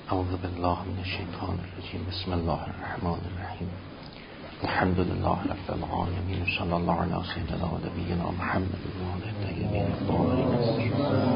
اعوذ بالله من الشیطان الرجیم. بسم الله الرحمن الرحیم. الحمد لله رب العالمین. صلی الله علی سیدنا و نبینا محمد و آله الطیبین الطاهرین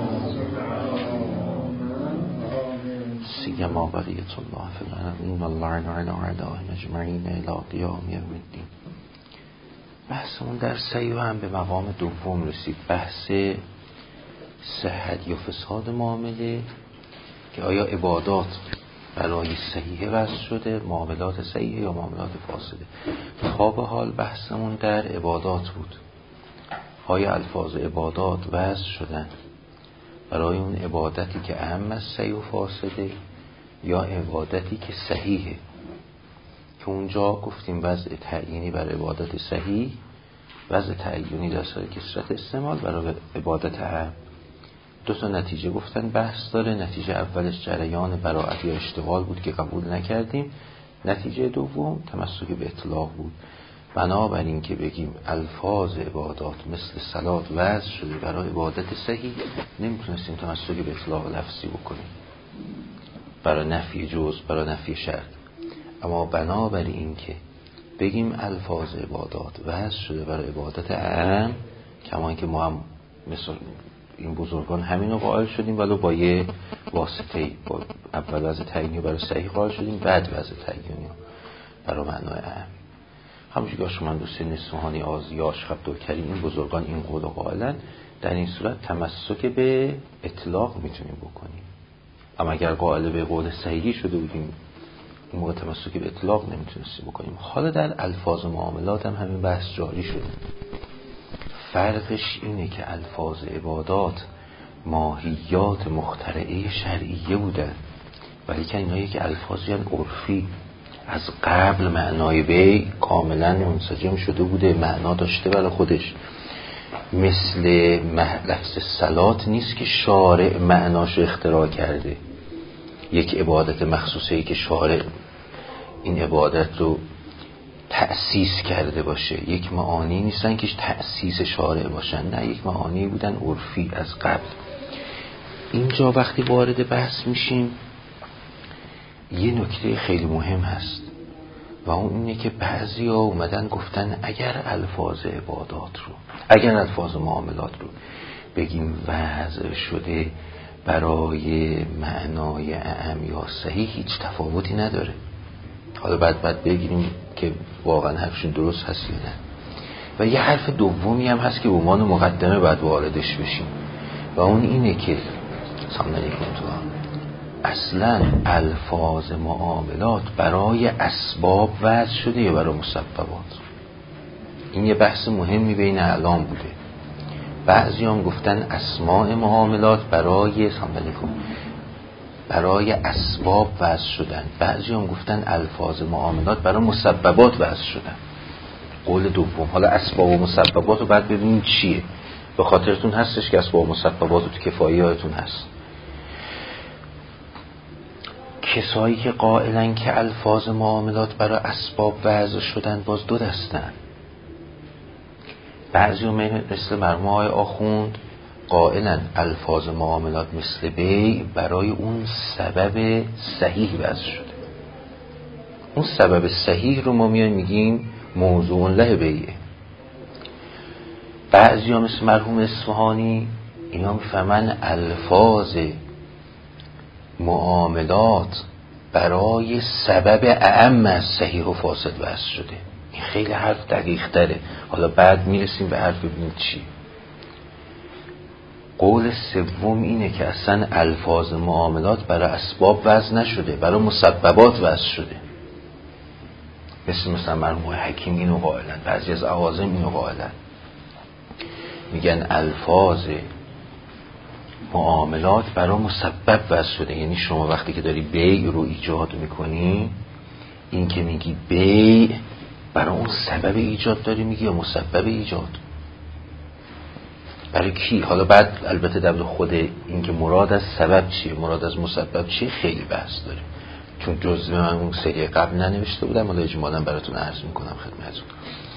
سیما بقیة الله فی الارضین واللعن علی اعدائهم اجمعین الی قیام یوم الدین. بحثمون در صحیح هم به مقام دوم رسید، بحث صحت یا فساد معامله، که آیا عبادات برای صحیح وضع شده، معاملات صحیح یا معاملات فاسده. تا به حال بحثمون در عبادات بود، آیا الفاظ عبادات وضع شدن برای اون عبادتی که اهم از صحیح و فاسده یا عبادتی که صحیحه، که اونجا گفتیم وضع تعیینی برای عبادت صحیح، وضع تعیینی در صورت کثرت استعمال برای عبادت اهم. دو تا نتیجه گفتن بحث داره. نتیجه اولش جریان براعت یا اشتغال بود که قبول نکردیم. نتیجه دوم تمسک به اطلاق بود. بنابراین که بگیم الفاظ عبادات مثل صلات وضع شده برای عبادت صحیح، نمیتونستیم تمسک به اطلاق لفظی بکنیم برای نفی جزء، برای نفی شرط. اما بنابراین که بگیم الفاظ عبادات وضع شده برای عبادت اعم، کما اینکه ما هم مثل این بزرگان همین رو قائل شدیم، ولو با یه واسطه، با اول وضع تعیینی برای صحیح قائل شدیم، بعد وضع تعیینی برای معنای اهم. همونجور که شما دوستین نسوهانی آزی آشخب دورکریم، این بزرگان این قول رو قائلن. در این صورت تمسک به اطلاق میتونیم بکنیم. اما اگر قائل به قول صحیحی شده بودیم، اون موقع تمسک به اطلاق نمیتونستیم بکنیم. حالا در الفاظ معاملات هم همین بحث جاری شده. فرقش اینه که الفاظ عبادات ماهیات مخترعه شرعیه بودن، ولی که اینایی که الفاظی عرفی از قبل معنای بی کاملا منسجم شده بوده، معنا داشته برای خودش. مثل لفظ صلات نیست که شارع معناشو اختراع کرده، یک عبادت مخصوصی که شارع این عبادت رو تأسیس کرده باشه. یک معانی نیستن که تأسیس شارع باشن، نه، یک معانی بودن عرفی از قبل. اینجا وقتی وارد بحث میشیم یه نکته خیلی مهم هست و اون اینه که بعضیا اومدن گفتن اگر الفاظ عبادات رو، اگر الفاظ معاملات رو بگیم وضع شده برای معنای اعم یا صحیح، هیچ تفاوتی نداره. حالا بعد بگیریم که واقعا حرفشون درست هست یا نه. و یه حرف دومی هم هست که به عنوان مقدمه بعد واردش بشیم و اون اینه که سلام علیکم اصلا الفاظ معاملات برای اسباب وضع شده یا برای مسببات. این یه بحث مهمی بین اعلام بوده. بعضی هم گفتن اسماء معاملات برای سلام علیکم برای اسباب وضع شدن، بعضی هم گفتن الفاظ معاملات برای مسببات وضع شدن. قول دوم. حالا اسباب و مسببات رو بعد ببینیم چیه. به خاطرتون هستش که اسباب و مسببات رو تو کفاییاتون هست. کسایی که قائلن که الفاظ معاملات برای اسباب وضع شدن باز دو دستن. بعضی هم مثل مرحوم آقای آخوند قائلن الفاظ معاملات مثل بی برای اون سبب صحیح وضع شده. اون سبب صحیح رو ما میگیم موضوع له بیه. بعضی ها مثل مرحوم اصفهانی اینا میفهمن الفاظ معاملات برای سبب اعم از صحیح و فاسد وضع شده. این خیلی حرف دقیق تره. حالا بعد میرسیم به حرف ببینیم چی. قول سوم اینه که اصلا الفاظ معاملات برای اسباب وضع نشده، برای مسببات وضع شده. مثلا مرحوم حکیم اینو قائلن، بعضی از اعاظم اینو قائلن، میگن الفاظ معاملات برای مسبب وضع شده. یعنی شما وقتی که داری بیع رو ایجاد میکنی، این که میگی بیع برای اون سبب ایجاد داری میگی یا مسبب ایجاد؟ برای کی؟ حالا بعد البته در خود این که مراد از سبب چیه، مراد از مسبب چیه، خیلی بحث داره. چون جزء من اون سری قبل ننوشته بودم، حالا اجمالا براتون عرض میکنم خدمتتون.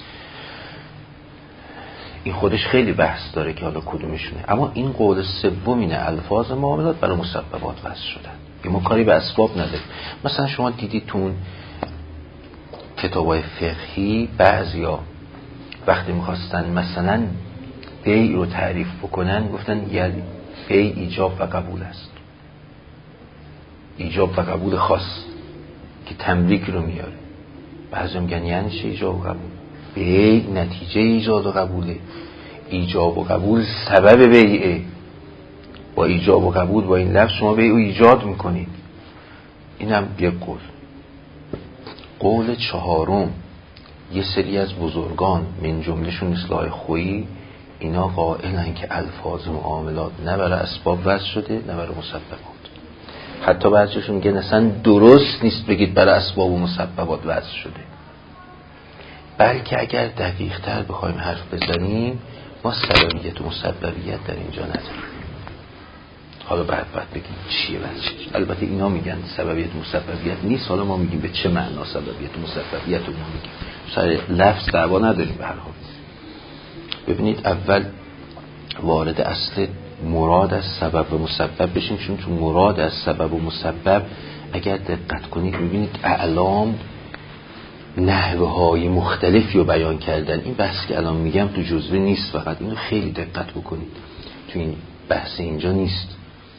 این خودش خیلی بحث داره که حالا کدومشونه. اما این قول سوم اینه الفاظ معاملات برای مسببات وضع شدن. ما کاری به اسباب نداریم. مثلا شما دیدید تو کتابای فقهی بعضیا وقتی میخواستن مثلا بیع رو تعریف بکنن گفتن یعنی بیع ایجاب و قبول است، ایجاب و قبول خاص که تملیک رو میاره. بعضی میگن یعنی چه ایجاب و قبول؟ بیع نتیجه ایجاد و قبوله، ایجاب و قبول سبب بیعه. با ایجاب و قبول با این لفظ شما بیع رو ایجاد میکنید. اینم یک قول. قول چهارم، یه سری از بزرگان من جملهشون مثل آقای خویی، اینا قائلن که الفاظ معاملات نه برای اسباب وضع شده نه برای مسببات. حتی بعضیشون میگن اصلا درست نیست بگید برای اسباب و مسببات وضع شده، بلکه اگر دقیق تر بخوایم حرف بزنیم ما سببیت و مسببیت در اینجا نداریم. حالا بعد بگیم چیه وضعش. البته اینا میگن سببیت و مسببیت نیست، حالا ما میگیم به چه معنا سببیت و مسببیت رو میگیم. سر لفظ دعوا نداریم به هر حال. ببینید اول وارد اصل مراد از سبب و مسبب بشیم، چون تو مراد از سبب و مسبب اگر دقت کنید میبینید اعلام نحوه های مختلفی رو بیان کردن. این بحث که الان میگم تو جزوه نیست، فقط اینو خیلی دقت بکنید، تو این بحث اینجا نیست،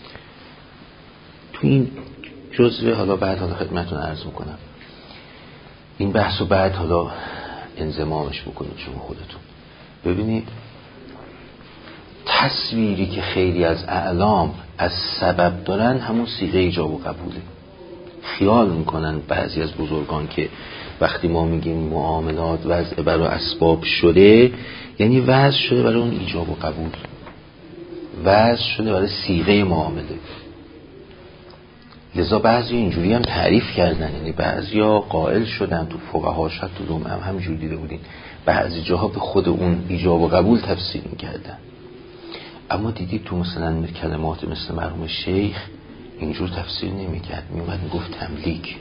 تو این جزوه. حالا بعد خدمتتون عرض میکنم این بحث رو، بعد حالا انضمامش بکنید شما خودتون. ببینید تصویری که خیلی از اعلام از سبب دارن همون صیغه ایجاب و قبوله. خیال میکنن بعضی از بزرگان که وقتی ما میگیم معاملات وضع برای اسباب شده یعنی وضع شده برای اون ایجاب و قبول، وضع شده برای صیغه معامله. لذا بعضی اینجوری هم تعریف کردن، یعنی بعضیا قائل شدن، تو فقها شد تو دوم هم همینجوری دیده بودین، بعضی جاها به خود اون ایجاب و قبول تفسیر میکردن. اما دیدید تو مثلا کلمات مثل مرحوم شیخ اینجور تفسیر نمیکرد، میومد میگفت تملیک.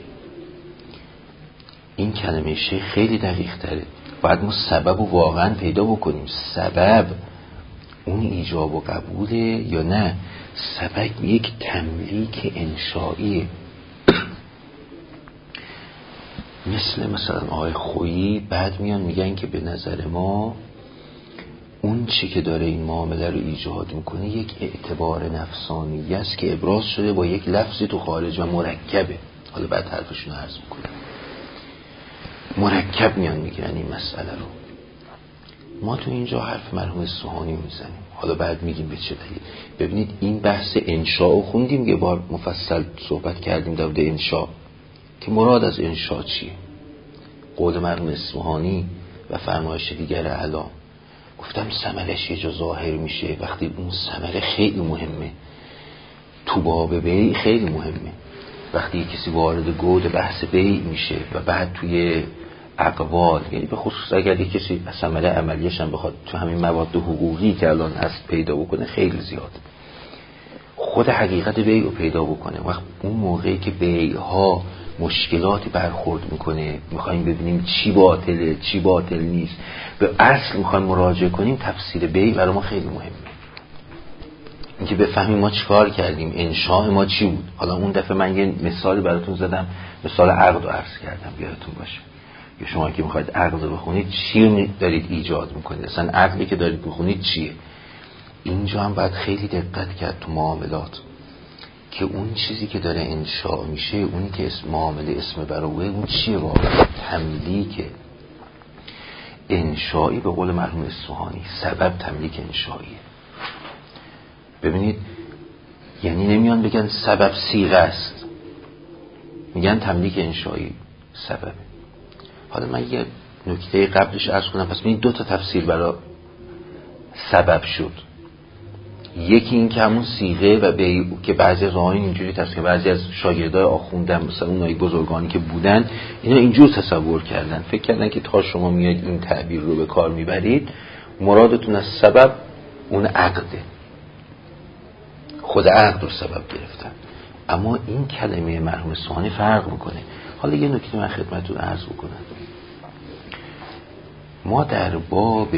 این کلمه شیخ خیلی دقیق تره. باید ما سبب رو واقعا پیدا بکنیم، سبب اون ایجاب و قبوله یا نه سبب یک تملیک انشائیه. مثلا آقای خویی بعد میان میگن که به نظر ما اون چی که داره این معامله رو ایجاد میکنه یک اعتبار نفسانی است که ابراز شده با یک لفظی تو خارج و مرکبه. حالا بعد حرفشون عرض میکنم. مرکب میان میگن این مسئله رو. ما تو اینجا حرف مرحوم اصفهانی میزنیم، حالا بعد میگیم به چه دلیل. ببینید این بحث انشاء رو خوندیم، یه بار مفصل صحبت کردیم در مورد انشاء که مراد از انشاء چیه. قول مرحوم اصفهانی و فرمایش دیگر اعلام گفتم ثمرش یه جا ظاهر میشه وقتی اون ثمره خیلی مهمه، تو باب بیع خیلی مهمه. وقتی کسی وارد گود بحث بیع میشه و بعد توی اقوال، یعنی به خصوص اگر یک کسی ثمره عملیش هم بخواد تو همین مواد حقوقی که الان هست پیدا بکنه خیلی زیاد، خود حقیقت بیع رو پیدا بکنه. وقت اون موقعی که بیع ها مشکلاتی برخورد میکنه، میخوایم ببینیم چی باطله چی باطل نیست، به اصل میخوایم مراجعه کنیم، تفسیر بیع برای ما خیلی مهمه. اینکه بفهمیم ما چیکار کردیم، انشاء ما چی بود. حالا اون دفعه من یه مثالی براتون زدم، مثال عقد رو عرض کردم، یادتون باشه. یا شما که میخواید عقد رو بخونید چی دارید ایجاد میکنید، اصلا عقدی که دارید بخونید چیه. اینجا هم باید خیلی دقت کرد تو معاملات که اون چیزی که داره انشاء میشه، اونی که اسم معامله اسم بروه، اون چیه واقعا. تملیک انشائی به قول مرحوم اصفهانی، سبب تملیک انشائیه. ببینید یعنی نمیان بگن سبب صیغه است، میگن تملیک انشائی سبب. حالا من یه نکته قبلش عرض کنم. پس ببینید دو تا تفسیر برای سبب شد. یکی این که همون صیغه و بیع که بعضی از آیین اینجوری هست که بعضی از شاگردای آخوندن مثلا اونایی بزرگانی که بودن اینا اینجور تصور کردن، فکر کردن که تا شما میاد این تعبیر رو به کار میبرید مرادتون از سبب اون عقده، خود عقد رو سبب گرفتن. اما این کلمه مرحوم اصفهانی فرق میکنه. حالا یه نکته من خدمتتون عرض بکنم. ما در باب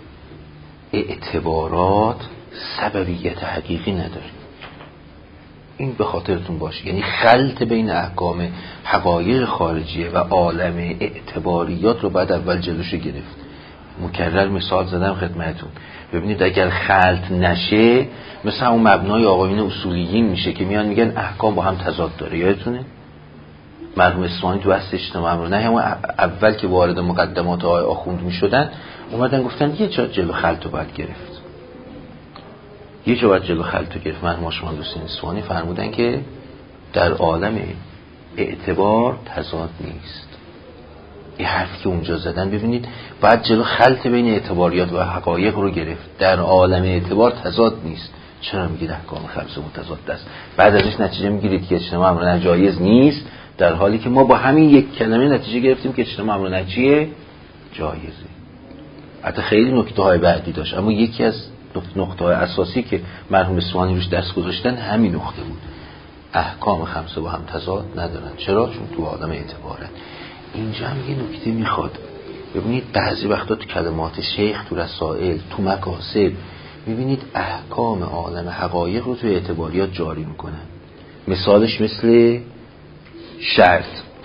اعتبارات سببیت حقیقی نداریم. این به خاطرتون باشه. یعنی خلط بین احکام حقایق خارجیه و عالم اعتباریات رو بعد اول جلوش گرفت. مکرر مثال زدم خدمتون. ببینید اگر خلط نشه مثل اون مبنای آقایون اصولیین میشه که میان میگن احکام با هم تضاد داره. یادتونه مرحوم اصفهانی تو بحث اجتماع امر نه همون اول که وارد مقدمات آقای آخوند میشدن اومدن گفتن یه جا جلو خلط رو باید گرفت، یه جا باید جلو خلط رو گرفت. مرحوم آشمان حسین اصفهانی فرمودن که در عالم اعتبار تضاد نیست. این حرفی که اونجا زدن ببینید باید جلو خلط بین اعتباریات و حقایق رو گرفت. در عالم اعتبار تضاد نیست. چرا میگید احکام خمسه متضاد است؟ بعد ازش نتیجه میگیرید که اجتماع امر ناجایز نیست، در حالی که ما با همین یک کلمه نتیجه گرفتیم که اجتماع امر ناجیه جایزه. حتی خیلی نکته های بعدی داشت، اما یکی از نقطه های اساسی که مرحوم اصفهانی روش دست گذاشتن همین نقطه بود. احکام خمسه با هم تضاد ندارن. چرا؟ چون تو عالم اعتبارن. اینجا هم یه نکته میخواد ببینید، بعضی وقتا تو کلمات شیخ تو رسائل تو مکاسب میبینید احکام عالم حقایق رو تو اعتباریات جاری میکنن. مثالش مثل شرط،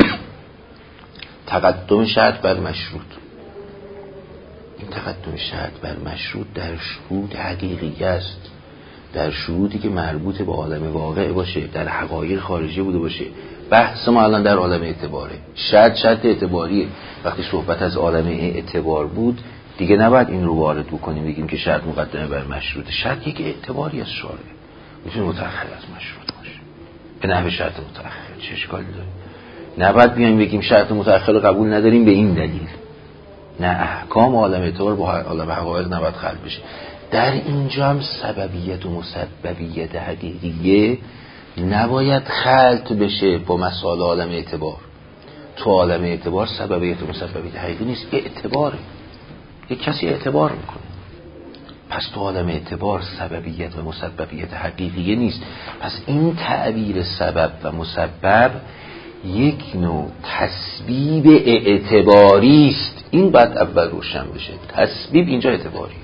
تقدم شرط بر مشروط. این تقدم شرط بر مشروط در شهود حقیقی است، در شهودی که مربوط به عالم واقع باشه، در حقایق خارجی بوده باشه. بحث ما الان در عالم اعتباره. شرط اعتباریه. وقتی صحبت از عالم اعتبار بود دیگه نباید این رو وارد بکنیم بگیم که شرط مقدمه بر مشروط. شرط یک اعتباری از شارع، میتونه متأخر از مشروط باشه به نحو شرط متأخر. چه اشکالی داره؟ نباید بیایم بگیم شرط متأخر رو قبول نداریم به این دلیل. نه، احکام عالم اعتبار با عالم حقایق نباید خلط بشه. در اینجا هم سببیت و مسببیت حقیقیه نباید خلط بشه با مسائل عالم اعتبار. تو عالم اعتبار سببیت و مسببیت حقیقی نیست، اعتباره. یک کسی اعتبار میکنه، پس تو عالم اعتبار سببیت و مسببیت حقیقیه نیست. پس این تعبیر سبب و مسبب یک نوع تسبیب اعتباری است. این باید اول روشن بشه. تسبیب اینجا اعتباریه،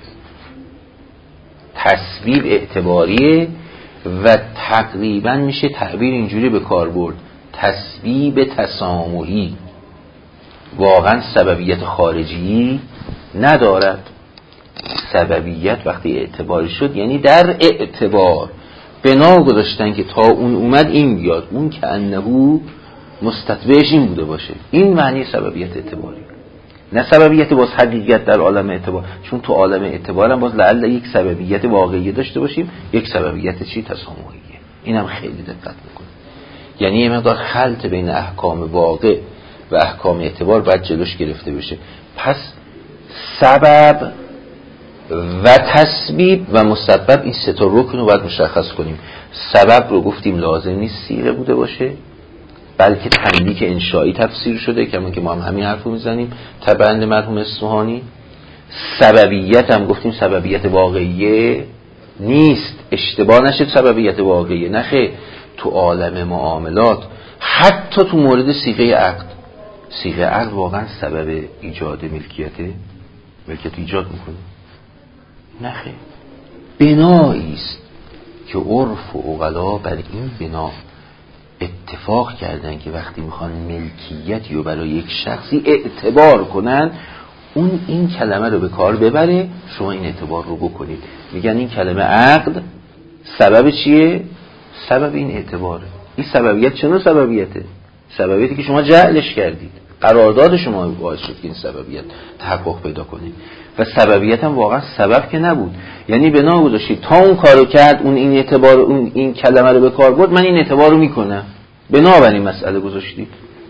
تسبیب اعتباریه و تقریبا میشه تعبیر اینجوری به کار برد، تسبیب تسامحی. واقعا سببیت خارجی ندارد. سببیت وقتی اعتباری شد یعنی در اعتبار بنا گذاشتن که تا اون اومد این بیاد، اون که انهو مستتبعش این بوده باشه. این معنی سببیت اعتباری، نه سببیت باز حقیقت در عالم اعتبار. چون تو عالم اعتبار هم باز لعل یک سببیت واقعی داشته باشیم، یک سببیت چی؟ تسامحیه. اینم خیلی دقت بکنید. یعنی یه مقدار خلط بین احکام واقع و احکام اعتبار باید جلوش گرفته بشه. پس سبب و تسبیب و مسبب، این سه تا رکن رو باید مشخص کنیم. سبب رو گفتیم لازم نیست صیغه بوده باشه، بلکه تملیک انشایی تفسیر شده، کما که ما هم همین حرفو میزنیم تبعند مرحوم اصفهانی. سببیت هم گفتیم سببیت واقعیه نیست، اشتباه نشه سببیت واقعیه، نخه تو عالم معاملات حتی تو مورد صیغه عقد، صیغه عقد واقعا سبب ایجاد ملکیت ایجاد میکنه؟ نخه، بنایی است که عرف و عقلا بر این بنا اتفاق کردن که وقتی میخوان ملکیتی رو برای یک شخصی اعتبار کنن، اون این کلمه رو به کار ببره، شما این اعتبار رو بکنید. میگن این کلمه عقد سبب چیه؟ سبب این اعتباره. این سببیت چنون سببیته؟ سببیتی که شما جعلش کردید، قرارداد شما باعث شد که این سببیت تحقق پیدا کنه. و سببیت هم واقعا سبب که نبود، یعنی بنا گذاشتید تا اون کارو کرد، اون این اعتبار، اون این کلمه رو به کار برد، من این اعتبار رو میکنم، بنابراین مسئله گذاشتید.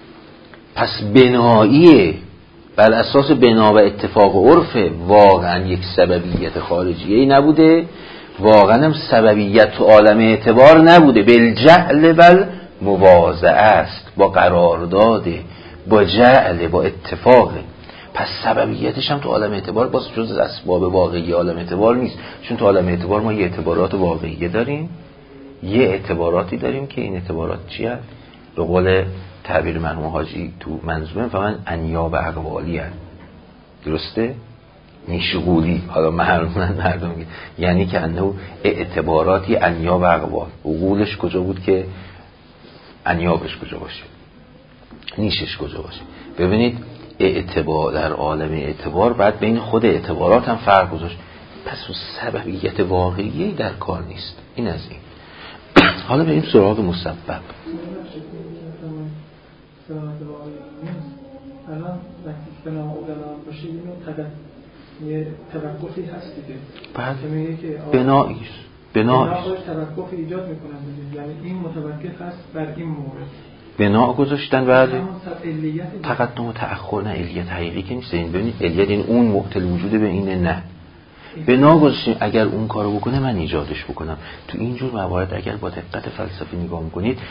پس بناییه بر اساس بنا و اتفاق و عرف، واقعا یک سببیت خارجیه نبوده، واقعا هم سببیت تو عالم اعتبار نبوده، بالجعل بل مواضعه است، با قرارداد، با جعل، با اتفاق. پس سببیتش هم تو عالم اعتبار باز جز اسباب واقعی عالم اعتبار نیست. چون تو عالم اعتبار ما یه اعتبارات واقعی داریم، یه اعتباراتی داریم که این اعتبارات چیه؟ به قول تعبیر مرحوم حاجی تو منظومه فقط انیاب اقوالی هست. درسته؟ نیشغولی، حالا مردم یعنی که انه اعتباراتی انیاب اقوال، عقولش کجا بود که انیابش کجا باشه، نیشش کجا باشه. ببینید اعتبار در عالم اعتبار بعد بین خود اعتبارات هم فرق گذاشت، پس اون سببیت واقعی در کار نیست. این از این. حالا بریم سراغ مسبب. الان وقتی که بنا اوغلا باشه یه توقفی هست دیگه. بعد میگه که بناییش توقف ایجاد میکنن دیگه، یعنی این متوقف هست بر این مورد. بنا گذاشتن بعد تقدم و تأخر، نه علیت حقیقی که نیست. این ببینید علیت این اون معطل وجوده به اینه، نه بنا گذاشتیم اگر اون کارو بکنه من ایجادش بکنم. تو اینجور موارد اگر با دقت فلسفی نگاه میکنید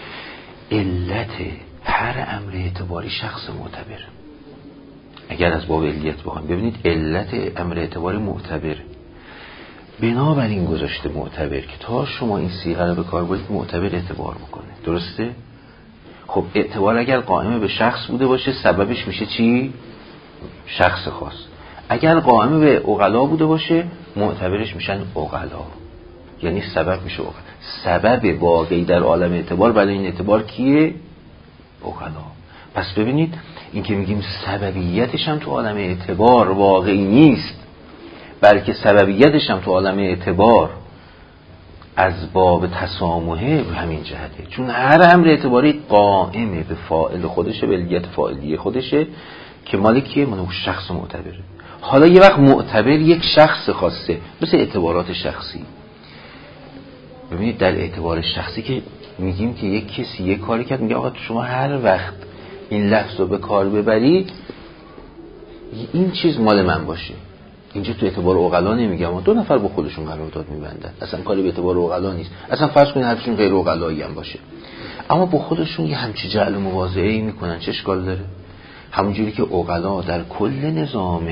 علت هر امر اعتباری شخص معتبر. اگر از باب علیت بخوایم ببینید علت امر اعتباری معتبر، بنابراین گذاشته معتبر که تا شما این صیغه رو به کار برید معتبر اعتبار بکنه. درسته؟ خب اعتبار اگر قائم به شخص بوده باشه سببش میشه چی؟ شخص خاص. اگر قائم به عقلا بوده باشه معتبرش میشن عقلا، یعنی سبب میشه عقلا. سبب واقعی در عالم اعتبار برای این اعتبار کیه؟ عقلا. پس ببینید این که میگیم سببیتش هم تو عالم اعتبار واقعی نیست، بلکه سببیتش هم تو عالم اعتبار از باب تسامحه به همین جهته، چون هر امر اعتباری قائمه به فاعل خودشه، به علیت فاعلی خودشه که مال کیه؟ مال شخص معتبره. حالا یه وقت معتبر یک شخص خاصه، مثل اعتبارات شخصی. ببینید در اعتبار شخصی که میگیم که یک کسی یک کاری کرد، میگه آقا شما هر وقت این لفظ رو به کار ببری این چیز مال من باشه. اینجا تو اعتبار عقلا نمیگم، دو نفر با خودشون قرارداد میبندن، اصلا کاری به اعتبار عقلا نیست، اصلا فرض کنید هرچون غیر عقلایی هم باشه، اما با خودشون یه همچی جعل مواضعه‌ای میکنن. چه اشکال داره؟ همونجوری که عقلا در کل نظام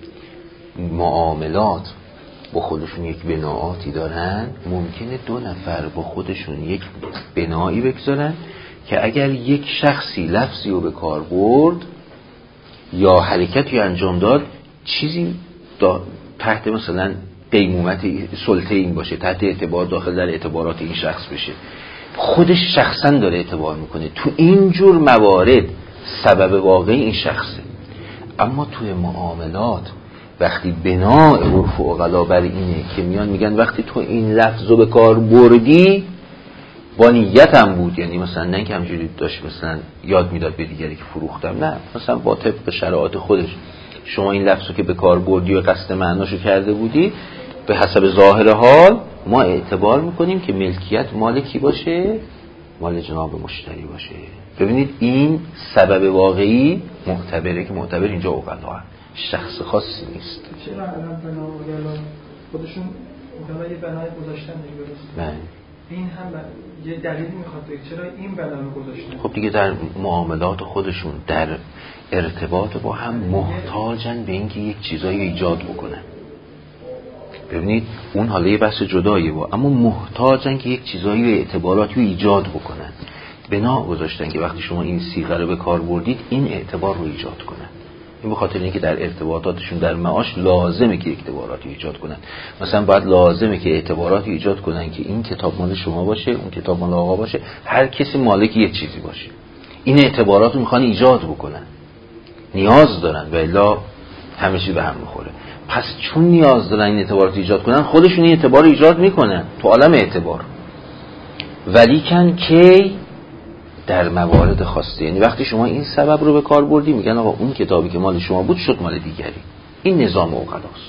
معاملات با خودشون یک بناعاتی دارن، ممکنه دو نفر با خودشون یک بنایی بگذارن که اگر یک شخصی لفظی رو به کار برد یا حرکتی انجام داد، چیزی تحت مثلا قیمومت سلطه این باشه، تحت اعتبار داخل در اعتبارات این شخص بشه، خودش شخصا داره اعتبار میکنه. تو این جور موارد سبب واقعی این شخصه. اما توی معاملات وقتی بناء عرف و عقلا بر اینه که میان میگن وقتی تو این لفظ رو به کار بردی با نیتم بود، یعنی مثلا نه که همجوری داشت مثلا یاد میداد به دیگری که فروختم، نه، مثلا با طبق شرایط خودش شما این لفظ رو که به کار بردی و قصد معناشو کرده بودی، به حسب ظاهر حال ما اعتبار میکنیم که ملکیت مال کی باشه؟ مال جناب مشتری باشه. ببینید این سبب واقعی معتبره که معتبر اینجا عقلا شخص خاصی نیست. چرا الان بنا خودشون مثلا یه بنای گذاشتن دیگه درست؟ این هم یه دلیل میخواد چرا این بنا رو گذاشتن؟ خب دیگه در معاملات خودشون در ارتباط با هم محتاجن به اینکه یک چیزایی ایجاد بکنن. ببینید اون حالا یه بحث جداییه اما محتاجن که یک چیزایی و اعتباراتی رو ایجاد بکنن. بنا گذاشتن که وقتی شما این صیغه رو به کار بردید این اعتبار رو ایجاد کنن. این به خاطر اینکه در ارتباطاتشون در معاش لازمه که اعتباراتی ایجاد کنن. مثلا باید لازمه که اعتباراتی ایجاد کنن که این کتاب مال شما باشه، اون کتاب مال آقا باشه، هر کسی مالک یه چیزی باشه. این اعتبارات رو میخوان ایجاد بکنن، نیاز دارن و الا همه چیز به هم میخوره. پس چون نیاز دارن این اعتبارات ایجاد کنن، خودشون این اعتبار رو ایجاد میکنن تو عالم اعتبار، ولیکن کی؟ در موارد خاصه. یعنی وقتی شما این سبب رو به کار بردی میگن آقا اون کتابی که مال شما بود شد مال دیگری. این نظام عقلاست.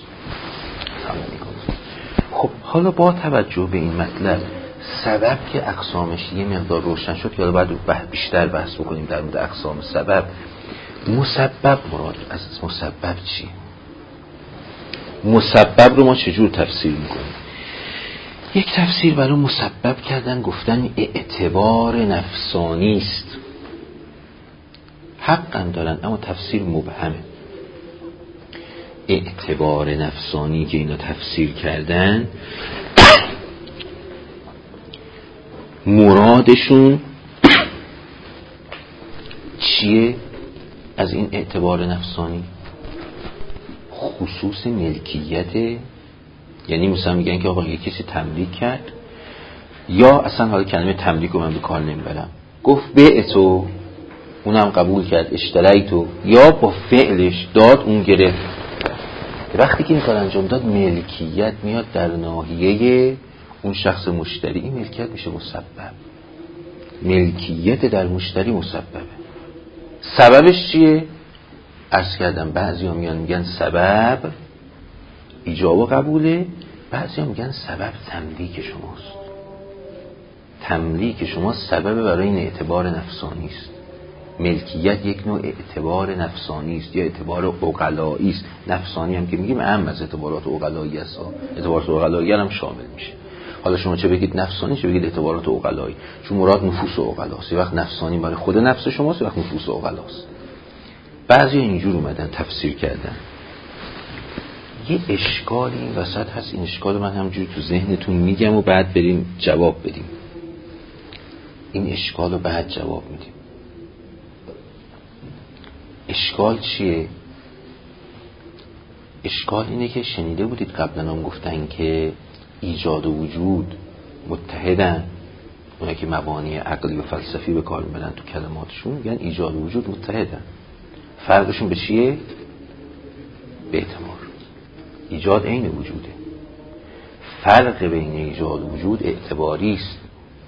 خب حالا با توجه به این مطلب سبب که اقسامش یه مقدار روشن شد که حالا باید بیشتر بحث بکنیم در مورد اقسام سبب. مسبب مراد از مسبب چی؟ مسبب رو ما چجور تفسیر میکنیم؟ یک تفسیر برای مسبب کردن گفتن اعتبار نفسانی است. حقا دارن اما تفسیر مبهمه. اعتبار نفسانی که اینا تفسیر کردن مرادشون چیه از این اعتبار نفسانی؟ خصوص ملکیت، یعنی مثلا میگن که آقا یه کسی تملیک کرد، یا اصلا حالا کلمه تملیک رو من به کار نمیبرم، گفت بعتو، اونم قبول کرد، اشتریتو، یا با فعلش داد اون گرفت. وقتی که این کار انجام داد ملکیت میاد در ناحیه اون شخص مشتری، این ملکیت میشه مسبب. ملکیت در مشتری مسببه. سببش چیه؟ عرض کردم بعضی ها میگن سبب ایجاب و قبوله، بعضی ها میگن سبب تملیک شماست. تملیک شما سبب برای این اعتبار نفسانی است. ملکیت یک نوع اعتبار نفسانی است یا اعتبار عقلایی است. نفسانی هم که میگیم اهم از اعتبارات عقلایی است. اعتبارات عقلایی هم شامل میشه. حالا شما چه بگید نفسانی چه بگید اعتبارات عقلایی، چون مراد نفوس عقلاست. یه وقت نفسانی برای خود نفس شماست، یه وقت نفوس عقلاست. بعضی اینجور اومدن تفسیر کردن. یه اشکالی این وسط هست، این اشکال من همجوری تو ذهنتون میگم و بعد بریم جواب بدیم. این اشکال رو بعد جواب میدیم. اشکال چیه؟ اشکال اینه که شنیده بودید قبلا هم گفتن که ایجاد و وجود متحدن. اونایی که مبانی عقلی و فلسفی به کار میبرن تو کلماتشون میگن ایجاد و وجود متحدن. فرقشون به چیه؟ به اعتبار. ایجاد عین وجوده. فرق بین ایجاد و وجود اعتباری است.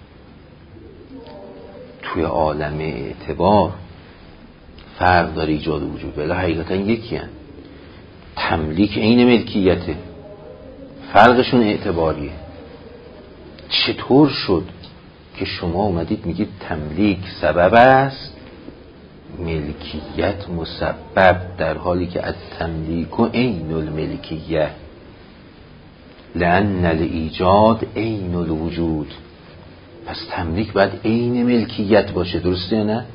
توی عالم اعتبار فرق داره ایجاد و وجود، ولی حقیقتا یکی هن. تملیک عین ملکیته، فرقشون اعتباریه. چطور شد که شما اومدید میگید تملیک سبب است ملکیت مسبب، در حالی که التملیک عین الملکیه لأن الایجاد عین الوجود؟ پس تملیک باید عین ملکیت باشه، درسته یا نه؟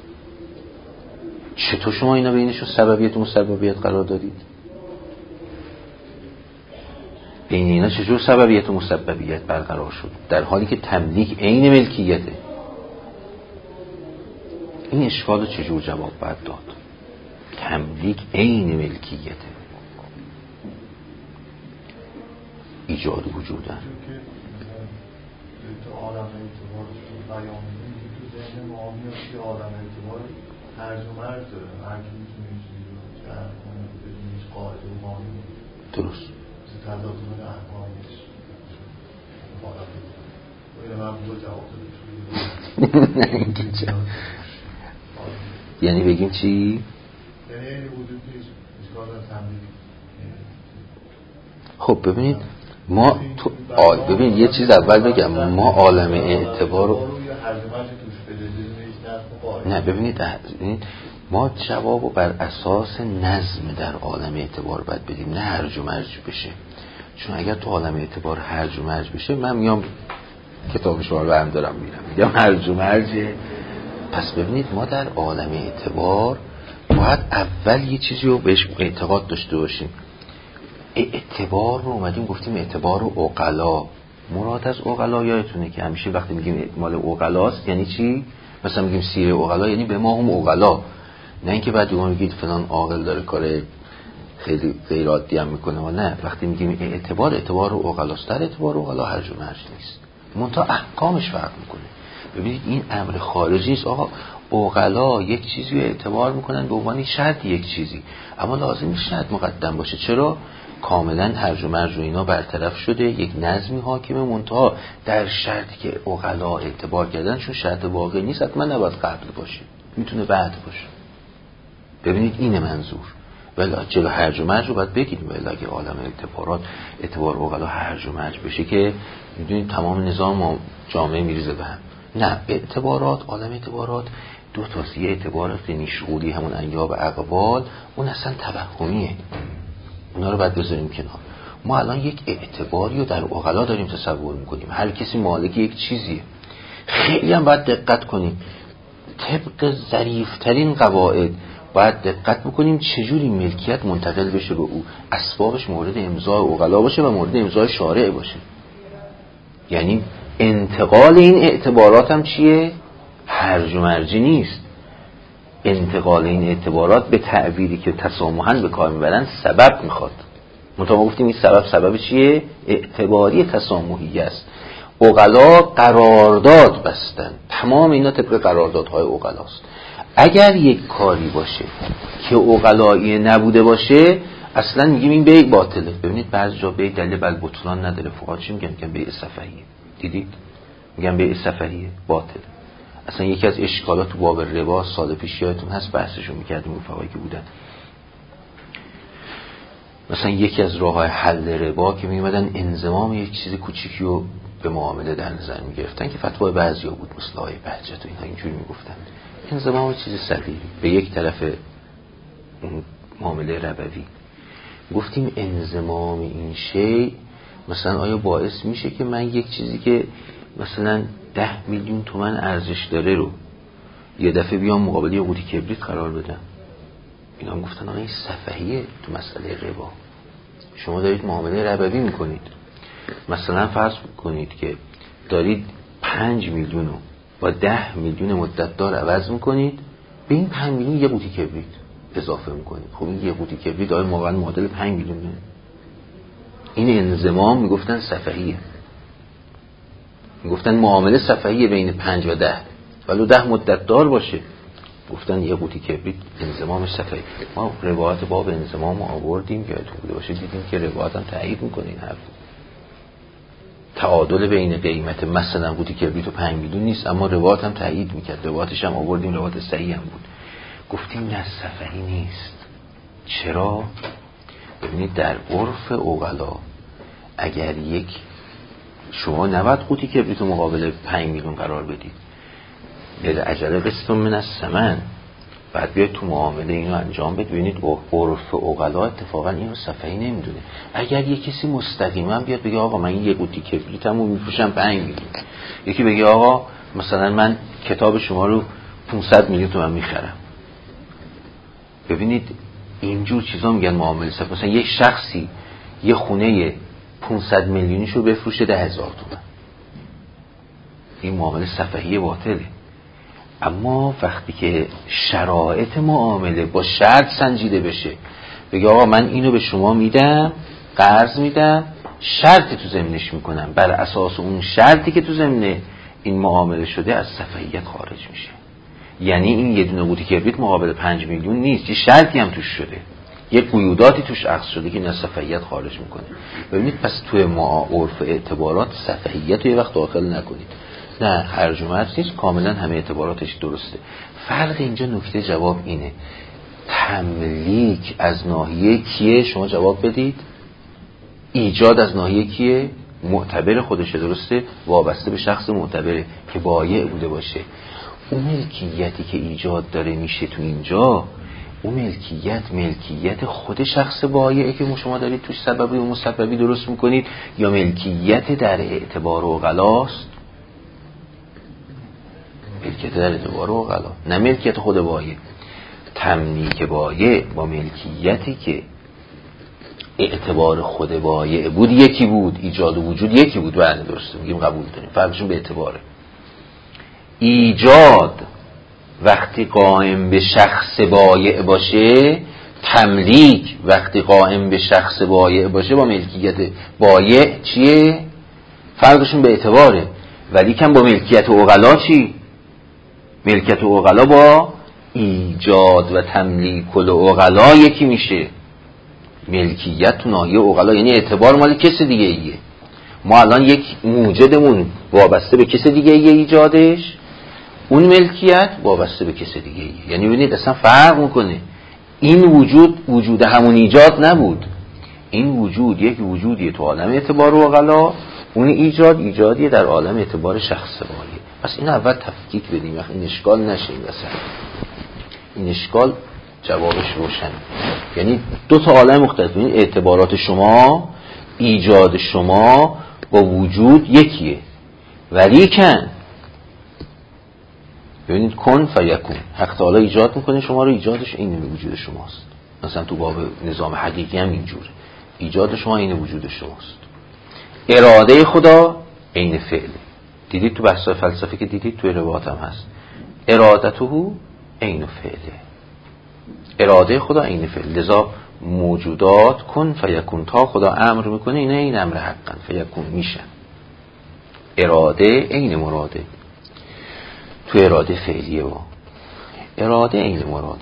چطور شما اینا بینشون سببیت و مسببیت قرار دادید؟ بین اینا چطور سببیت و مسببیت برقرار شد در حالی که تملیک عین ملکیته؟ این اشکال چجور جواب باید داد؟ تملیک عین ملکیته، ایجاد وجودن. تو عالم اعتبار بیان می‌کنی تو ذهن ما میاد که عالم اعتبار هرج و مرج داره، هر کی میتونه این چیزی رو جمع کنه بدون هیچ قاعده و قانونی. درست. تضادهای احکام نیست. باید من دو جواب داده. یعنی بگیم چی؟ یعنی وجود نیست، اشکال از تملیک. خب ببینید ما تو ببین یه چیز اول بگم، ما عالم اعتبار رو نه ببینید ما جواب رو بر اساس نظم در عالم اعتبار باید بدیم، نه هرج و مرج بشه. چون اگر تو عالم اعتبار هرج و مرج بشه من میام کتاب شما رو هم دارم میگم هرج و مرجه. پس ببینید ما در عالم اعتبار باید اول یه چیزی رو بهش اعتقاد داشته باشیم. اعتبار رو اومدیم گفتیم اعتبار و عقلا. مراد از عقلا یادتونه که همیشه وقتی میگیم مال عقلاست یعنی چی؟ مثلا میگیم سیر عقلا یعنی به ما هم عقلا، نه اینکه بعد شما میگید فلان عاقل داره کار خیلی غیر عادی هم میکنه. و نه، وقتی میگیم اعتبار و عقلاست، در اعتبار و عقلا هرج و مرج نیست، منتها احکامش فرق میکنه. ببینید این امر خارجی است. آقا عقلا یک چیزی رو اعتبار میکنن به عنوان شرط یک چیزی، اما لازم نیست شرط مقدم باشه. چرا؟ کاملا هرج و مرج و اینا برطرف شده، یک نظمی حاکمه، منتها در شرطی که عقلا اعتبار کردن چون شرط واقع نیست حتما نباید قبل باشه، میتونه بعد باشه. ببینید این منظور. ولی جلو هرج و مرج رو باید بگیم، ولی اگه عالم اعتبارات اعتبار عقلا هرج و مرج بشه که میدونید تمام نظام جامعه میریزه به هم. نه، اعتبارات، عالم اعتبارات دو تاست. یه اعتبارات نشغولی همون انیاب اقوال، اون اصلا توهمیه، اونا رو باید بذاریم کنار. ما الان یک اعتباری رو در عقلا داریم تصور میکنیم، هر کسی مالک یک چیزیه. خیلی هم باید دقت کنیم، طبق ظریف‌ترین قواعد باید دقت بکنیم چجوری ملکیت منتقل بشه به او، اسبابش مورد امضای عقلا باشه و مورد امضای شارع باشه. یعنی انتقال این اعتبارات هم چیه؟ هرج و مرجی نیست. انتقال این اعتبارات به تعبیری که تسامحاً به کار میبرن سبب میخواد. منتها ما گفتیم این سبب چیه؟ اعتباری تسامحی است. عقلا قرارداد بستن، تمام اینا طبق قراردادهای عقلاست. اگر یک کاری باشه که عقلایی نبوده باشه اصلا میگیم این بیع باطله. ببینید بعضی جا بیع دلیل بل بطلان نداره، فقها چی میگن؟ بیع سفهیه. دیدید میگن بیع سفهیه باطله. اصلا یکی از اشکالات تو باب ربا سال پیش یادتون هست بحثشو میکردیم اون فقهایی که بودن. مثلا یکی از راه‌های حل ربا که میومدن انضمام یک چیز کوچیکی رو به معامله در نظر میگرفتن که فتوای بعضیا بود، مثل آیه بهجت و اینها اینجوری میگفتن انضمام چیز صغیری به یک طرف اون معامله ربوی. گفتیم انضمام این شی مثلا آیا باعث میشه که من یک چیزی که مثلا 10 میلیون تومان ارزش داره رو یه دفعه بیام مقابل یه قوطی کبریت قرار بدم؟ اینا هم گفتن آقا این سفهیه تو مسئله ربا. شما دارید معامله ربوی میکنید، مثلا فرض کنید که دارید 5 میلیون رو با 10 میلیون مدت دار عوض میکنید، به این 5 میلیون یه قوطی کبریت اضافه میکنید. خب این یه قوطی کبریت داره واقعا معادل 5 میلیونه. این انضمام میگفتن سفهیه، میگفتن معامله سفهیه بین 5 و 10 ولو 10 مدت دار باشه. گفتن یه قوطی کبریت انضمامش سفهیه. ما روایت باب انضمام آوردیم یادتون بوده باشه، دیدیم که روایت هم تایید میکنه این حرف. تعادل بین قیمت مثلا قوطی کبریت و 5 میلیون نیست، اما روایت هم تایید میکرد، روایتش هم آوردیم، روایت صحیح هم بود. گفتیم نه سفهی نیست. چرا؟ ببینید در عرف عقلا اگر یک شما نباید قوطی کبریت رو مقابل 5 میلیون قرار بدید، یعنی عجله قسط من الثمن، بعد بیاید تو معامله اینو انجام بدید. ببینید عرف عقلا اتفاقا اینو سفهی نمیدونه. اگر یک کسی مستقیما بیاد بگه آقا من یه قوطی کبریتمو میفروشم 5 میلیون، یکی بگه آقا مثلا من کتاب شما رو 500 میلیون تومان میخرم، ببینید اینجور چیزا میگن معامله سفهی. مثلا یک شخصی یه خونه 500 میلیونیشو بفروشه 10,000 تومان، این معامله سفهی باطله. اما وقتی که شرایط معامله با شرط سنجیده بشه، بگه آقا من اینو به شما میدم، قرض میدم، شرطی تو ضمنش میکنم، بر اساس اون شرطی که تو ضمن این معامله شده، از سفهیت خارج میشه. یعنی این یه دونه قوطی کبریت مقابل 5 میلیون نیست، یه شرطی هم توش شده، یه قیوداتی توش عقد شده که این از سفهیت خارج میکنه. ببینید پس توی عرف اعتبارات سفهیت رو یه وقت داخل نکنید. نه هرج و مرج نیست، کاملا همه اعتباراتش درسته. فرق اینجا نکته جواب اینه، تملیک از ناحیه کیه؟ شما جواب بدید. ایجاد از ناحیه کیه؟ معتبر خودشه، درسته؟ وابسته به شخص معتبره که بایع بوده باشه. اون ملکیتی که ایجاد داره میشه تو اینجا، اون ملکیت خود شخص بایعه که شما دارید توش سببی و مسببی درست میکنید، یا ملکیت در اعتبار عقلاست؟ ملکیت در اعتبار عقلا، نه ملکیت خود بایع. تملیک بایع با ملکیتی که اعتبار خود بایع بود یکی بود، ایجاد و وجود یکی بود، بله درسته، میگیم قبول داریم، فرقشون به اعتباره. ایجاد وقتی قائم به شخص بایع باشه، تملیک وقتی قائم به شخص بایع باشه با ملکیت بایع چیه؟ فرقشون به اعتباره. ولی کم با ملکیت عقلا چی؟ ملکیت عقلا با ایجاد و تملیک العقلا یکی میشه. ملکیت تو ناحیه عقلا یعنی اعتبار مال کس دیگه ایه. ما الان یک موجدمون وابسته به کس دیگه ایه ایجادش، اون ملکیت وابسته به کس دیگه ایه. یعنی ببینید اصلا فرق میکنه. این وجود همون ایجاد نبود، این وجود یک وجودیه تو عالم اعتبار عقلا، اون ایجادیه در عالم اعتبار شخص بایع. پس این اول تفکیک بدیم، وقت این اشکال نشه. این وسط این اشکال جوابش روشن. یعنی دو تا عالم مختلف، این اعتبارات شما، ایجاد شما با وجود یکیه، ولی کن ببینید کن فیکون، حق تعالی ایجاد میکنه شما رو، ایجادش این وجود شماست. مثلا تو باب نظام حقیقی هم اینجوره، ایجاد شما این وجود شماست. اراده خدا عین فعله. دیدید تو بحث فلسفه که دیدید، تو روایات هم هست ارادته عین فعله، اراده خدا عین فعل. لذا موجودات کن فیکون، تا خدا امر میکنه اینا این امر حقا فیکون میشن. اراده عین مراده، تو اراده فعلیه و اراده عین مراده.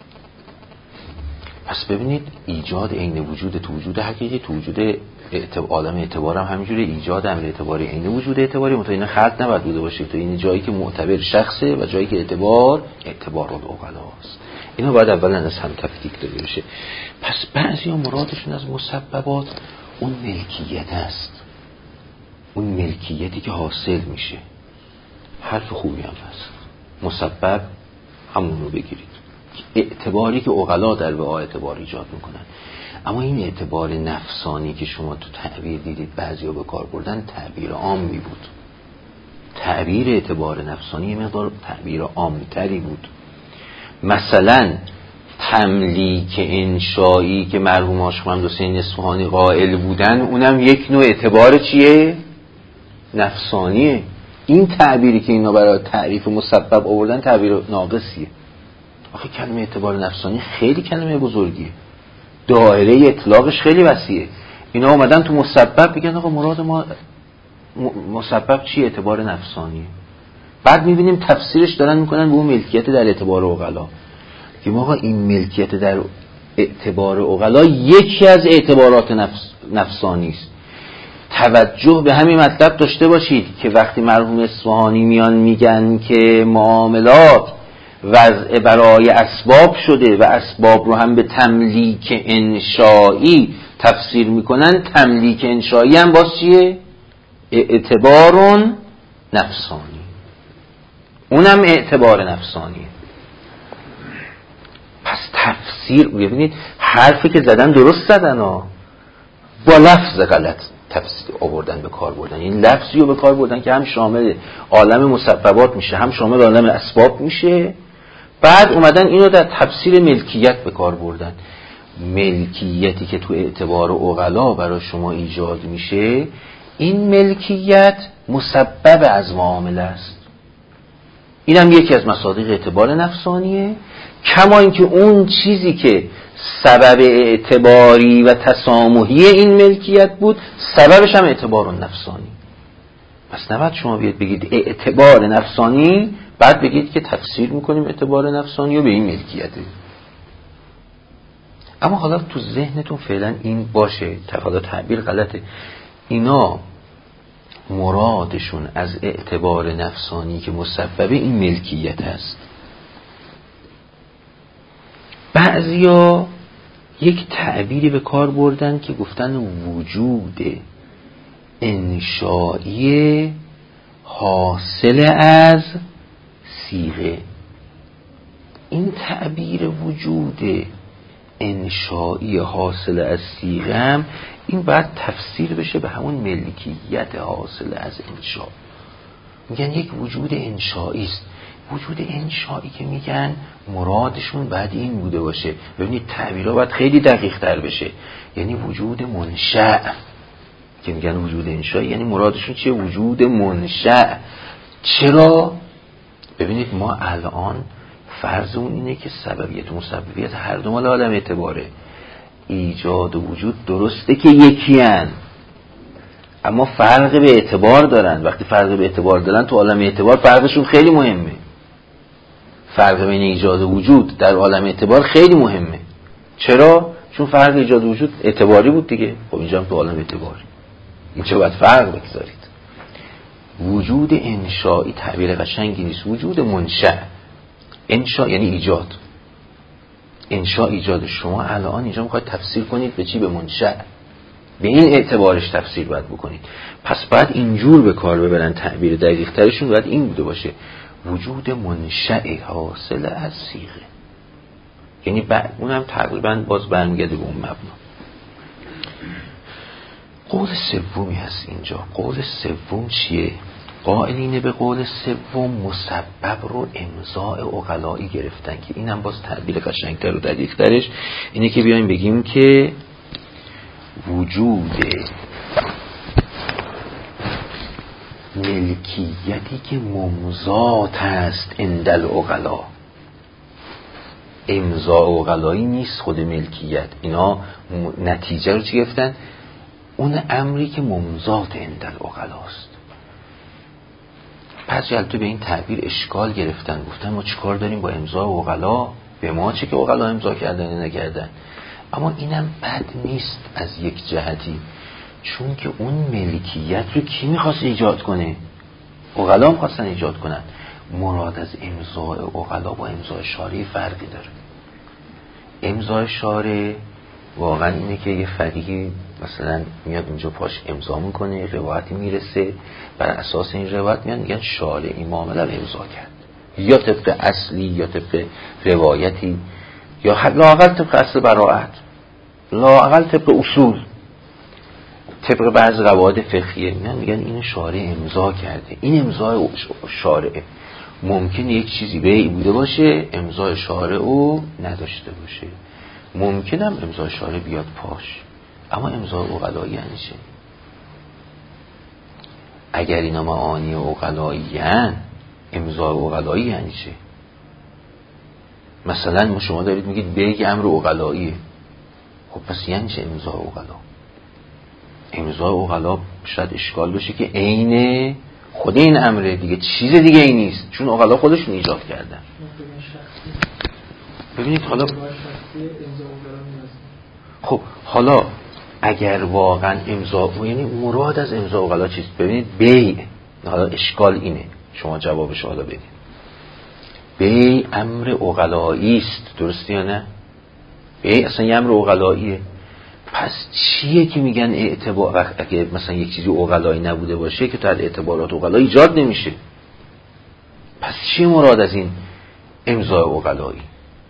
پس ببینید ایجاد عین وجود تو وجود حقیقی، تو وجود عالم اعتبار هم همینجوره. ایجاد امر اعتباری عین وجود اعتباری، منتها اینا خلق نباید بوده باشه. تو این جایی که معتبر شخصه و جایی که اعتبار العقلاست، اینا باید اولا از هم تفکیک داده بشه. پس بعضیا مرادشون از مسببات اون ملکیت است، اون ملکیتی که حاصل میشه. حرف خوبی هم هست، مسبب همون رو بگیرید، اعتباری که عقلا در وعای اعتبار ایجاد میکنن. اما این اعتبار نفسانی که شما تو تعبیر دیدید بعضیا به کار بردن تعبیر عامی بود. تعبیر اعتبار نفسانی یه مقدار تعبیر عامتری بود. مثلا تملیک انشایی که مرحوم آشقم حسین اصفهانی قائل بودن، اونم یک نوع اعتبار چیه؟ نفسانیه. این تعبیری که اینا برای تعریف مسبب آوردن تعبیر ناقصیه. آخه کلمه اعتبار نفسانی خیلی کلمه بزرگیه، دایره اطلاقش خیلی وسیعه. اینا اومدن تو مسبب بگن آقا مراد ما مسبب چیه؟ اعتبار نفسانیه. بعد میبینیم تفسیرش دارن میکنن به اون ملکیت در اعتبار عقلا، که آقا این ملکیت در اعتبار عقلا یکی از اعتبارات نفسانی است. توجه به همین مطلب داشته باشید که وقتی مرحوم اصفهانی میان میگن که معاملات وضع برای اسباب شده و اسباب رو هم به تملیک انشایی تفسیر میکنن، تملیک انشایی هم باز چیه؟ اعتبار نفسانی، اونم اعتبار نفسانیه. پس تفسیر ببینید حرفی که زدن درست زدن ها، با لفظ غلط تفسیر آوردن به کار بردن. این لفظی رو به کار بردن که هم شامل عالم مسببات میشه هم شامل عالم اسباب میشه. بعد اومدن اینو در تفسیر ملکیت به کار بردن. ملکیتی که تو اعتبار عقلا برای شما ایجاد میشه، این ملکیت مسبب از معامله است. اینم یکی از مصادیق اعتبار نفسانیه. کما اینکه اون چیزی که سبب اعتباری و تسامحی این ملکیت بود، سببش هم اعتبار نفسانی. پس نباید شما بیاد بگید اعتبار نفسانی بعد بگید که تفسیر میکنیم اعتبار نفسانی و به این ملکیته. اما حالا تو ذهنتون فعلا این باشه، حالا تعبیر غلطه، اینا مرادشون از اعتبار نفسانی که مسبب این ملکیت هست. بعضیا یک تعبیری به کار بردن که گفتن وجود انشایی حاصل از صیغه. این تعبیر وجود انشایی حاصل از صیغه هم این باید تفسیر بشه به همون ملکیت حاصل از انشا. میگن یک وجود انشایی است. وجود انشایی که میگن مرادشون باید این بوده باشه. ببینید تعبیرها باید خیلی دقیق تر بشه. یعنی وجود منشأ که میگن وجود انشایی، یعنی مرادشون چیه؟ وجود منشأ. چرا؟ ببینید ما الان فرضمون اینه که سببیت و مسببیت هر دو مال عالم اعتباره. ایجاد و وجود درسته که یکی هن، اما فرق به اعتبار دارن. وقتی فرق به اعتبار دارن تو عالم اعتبار فرقشون خیلی مهمه. فرق بین ایجاد و وجود در عالم اعتبار خیلی مهمه. چرا؟ چون فرق ایجاد و وجود اعتباری بود دیگه. خب اینجا هم تو عالم اعتباری، اینجا باید فرق بگذارید. وجود انشایی تعبیر قشنگی نیست. وجود منشأ، انشا یعنی ایجاد. انشا ایجاد. شما الان اینجا میخواید تفسیر کنید به چی؟ به منشأ. به این اعتبارش تفسیر باید بکنید. پس باید اینجور به کار ببرن. تعبیر دقیق ترشون باید این بوده باشه: وجود منشأ حاصل از صیغه. یعنی اونم تقریبا باز برمیگرده به اون مبنا. قول سومی هست اینجا. قول سوم چیه؟ قائلین به قول سوم مسبب رو امضاء عقلایی گرفتن که اینم باز تعبیر قشنگتر و دقیق‌ترش اینه که بیایم بگیم که وجود ملکیتی که ممضات هست عند العقلا. امضاء عقلایی نیست خود ملکیت. اینا نتیجه رو چی گرفتن؟ اون امری که ممضات عند العقلاست. پس جلتو به این تعبیر اشکال گرفتن، گفتن ما چیکار داریم با امضاء عقلا؟ به ما چه که عقلا امضا کردن یا نکردن. اما اینم بد نیست از یک جهتی، چون که اون ملکیت رو کی میخواست ایجاد کنه؟ عقلا میخواستن ایجاد کنن. مراد از امضاء عقلا با امضاء شارع فرقی داره. امضاء شارع واقعا اینه که یه فقیهی مثلا میاد اونجا پاش امضا میکنه، روایتی میرسه، بر اساس این روایت میگن شارع این معامله رو امضا کرد، یا طبق اصلی یا طبق روایتی، یا لااقل طبق اصل براءت، لااقل طبق اصول، طبق بعض قواعد فقهیه. میگن این شارع امضا کرده. این امضاء شارع ممکنه یک چیزی به این بوده باشه، امضاء شارع رو نداشته باشه. ممکنم امضاء شارع بیاد پاش، اما امضاء عقلایی یعنی چه؟ اگر اینا معانی عقلایی هن، امضاء عقلایی یعنی چه؟ مثلا شما دارید میگید بیگ امر عقلاییه، خب پس یعنی چه امضاء عقلا؟ امضاء عقلا شاید اشکال بشه که عین خود این امره دیگه، چیز دیگه ای نیست، چون عقلا خودشون ایجاد کردن. ببینید حالا خب حالا اگر واقعا امضاء، یعنی مراد از امضاء عقلا چیست؟ ببینید بیع، حالا اشکال اینه، شما جوابش حالا بدید. بیع امر عقلایی است، درسته یا نه؟ بیع اصلا یه امر عقلاییه. پس چیه که میگن اعتبار، اگه مثلا یک چیزی عقلایی نبوده باشه که تا اعتبارات عقلایی ایجاد نمیشه، پس چیه مراد از این امضاء عقلایی؟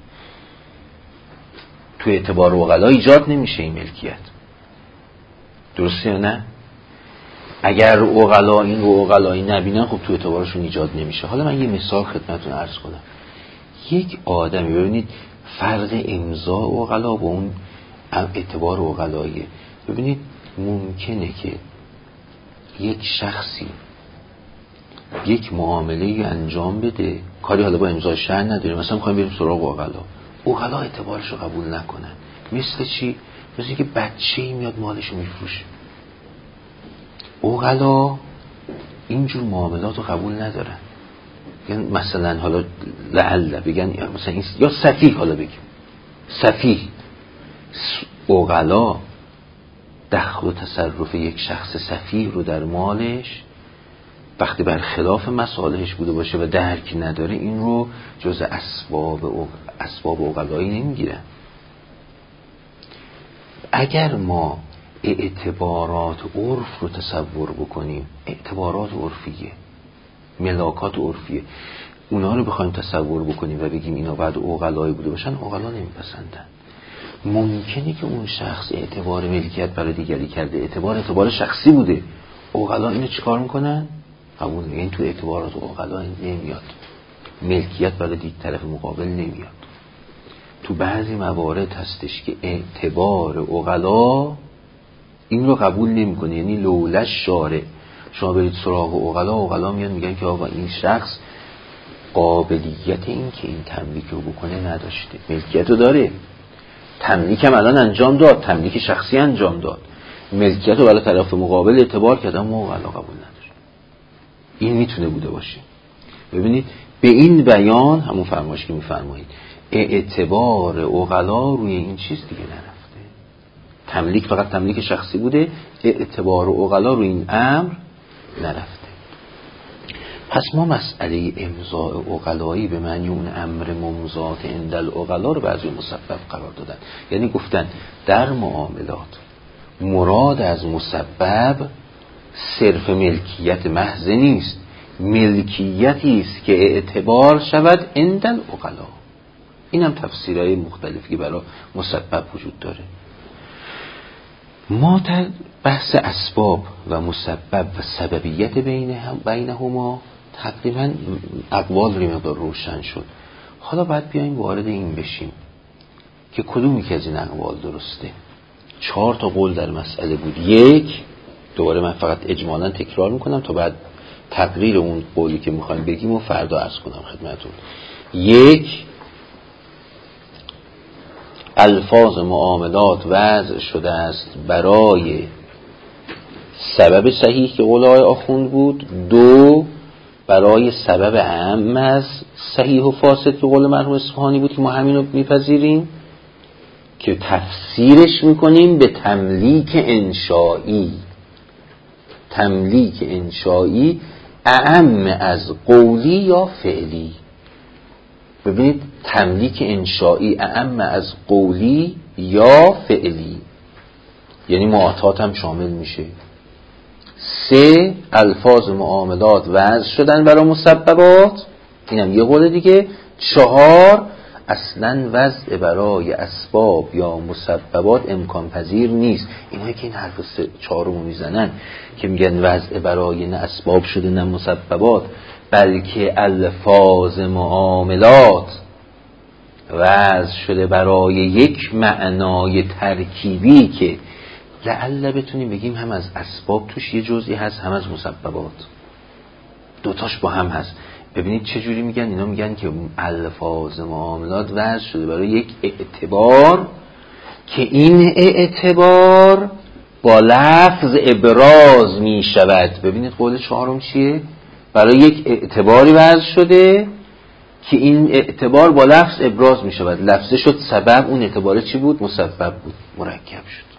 تو اعتبار عقلا ایجاد نمیشه این ملکیت، درسته یا نه؟ اگر عقلا این رو عقلایی نبینن، خب تو اعتبارشون ایجاد نمیشه. حالا من یه مثال خدمتتون عرض کنم. یک آدمی، ببینید فرق امضاء عقلا با اون اعتبار عقلاییه. ببینید ممکنه که یک شخصی یک معامله انجام بده، کاری حالا با امضاء شرع نداره، مثلا میخوایم بریم سراغ عقلا اعتبارش رو قبول نکنن. مثل چی؟ مثل اینکه بچه‌ای میاد مالش رو میفروشه. عقلا اینجور معاملات رو قبول ندارن. یعنی مثلا حالا لعل بگن مثلا این، یا سفیه، حالا بگیم سفیه، عقلا دخل و تصرف یک شخص سفیه رو در مالش وقتی بر خلاف مصالحش بوده باشه و درک نداره، این رو جز اسباب عقلایی نمیگیرن. اگر ما اعتبارات عرف رو تصور بکنیم، اعتبارات عرفیه، ملاکات عرفیه، اونا رو بخوایم تصور بکنیم و بگیم اینا بعد عقلایی بوده باشن، عقلا نمیپسندن. ممکنه که اون شخص اعتبار ملکیت برای دیگری کرده، اعتبار شخصی بوده، عقلا اینو چیکار میکنن؟ قبول میگن. این تو اعتبارات عقلا نمیاد، ملکیت برای طرف مقابل نمیاد. تو بعضی موارد هستش که اعتبار عقلا این رو قبول نمیکنه، یعنی لولش شارع. شما برید سراغ عقلا میان میگن که آقا این شخص قابلیت این که این تملیک رو بکنه نداشته، ملکیت رو داره، تملیک هم الان انجام داد، تملیک شخصی انجام داد، ملکیت رو برای طرف مقابل اعتبار کردن، ما عقلا قبول نداره. این میتونه بوده باشه. ببینید به این بیان همون فرمایش که میفرمایید، اعتبار عقلا روی این چیز دیگه نرفته. تملیک فقط تملیک شخصی بوده، اعتبار عقلا روی این امر نرفته. پس ما مسئله امضاء عقلایی به معنی اون امر ممضات عند العقلا رو بعضی مسبب قرار دادن. یعنی گفتن در معاملات مراد از مسبب صرف ملکیت محض نیست، ملکیتی است که اعتبار شود عند العقلا. این هم تفسیرهای مختلفی برای مسبب وجود داره. ما در بحث اسباب و مسبب و سببیت بینهما تقریبا اقوال رو مقدار روشن شد. حالا باید بیاییم وارد این بشیم که کدومی که از این اقوال درسته. 4 تا قول در مسئله بود. یک، دوباره من فقط اجمالا تکرار میکنم تا بعد تقریر اون قولی که میخوایم بگیم و فردا عرض کنم خدمتتون. یک، الفاظ معاملات وضع شده است برای سبب صحیح که قول آقای آخوند بود، 2 برای سبب اعم از صحیح و فاسد که قول مرحوم اصفهانی بود که ما همین رو میپذیریم که تفسیرش میکنیم به تملیک انشائی. تملیک انشائی اعم از قولی یا فعلی. ببینید تملیک انشائی اعم از قولی یا فعلی، یعنی معاطات هم شامل میشه. 3 الفاظ معاملات وضع شدن برای مسببات، اینم یه قول دیگه. 4 اصلا وضع برای اسباب یا مسببات امکان پذیر نیست. اینایی که این حرف 4 رو میزنن که میگن وضع برای نه اسباب شده نه مسببات، بلکه الفاظ معاملات وضع شده برای یک معنای ترکیبی که لعل بتونیم بگیم هم از اسباب توش یه جزئی هست هم از مسببات، دوتاش با هم هست. ببینید چه جوری میگن اینا، میگن که الفاظ معاملات وضع شده برای یک اعتبار که این اعتبار با لفظ ابراز میشود. ببینید قول 4 چیه؟ برای یک اعتباری وضع شده که این اعتبار با لفظ ابراز میشود. لفظه شد سبب، اون اعتبار چی بود؟ مسبب بود، مرکب شد.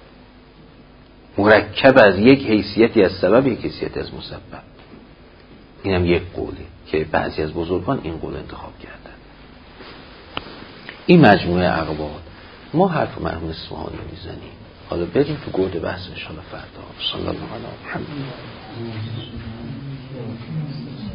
مرکب از یک حیثیتی از سبب، یک حیثیتی از مسبب. اینم یک قوله که بعضی از بزرگان این قول انتخاب کردن. این مجموعه اقوال. ما حرف مرحوم اصفهانی رو میزنیم. حالا بریم تو گود بحث انشاءالله فردا. صلی الله علیه و محمد.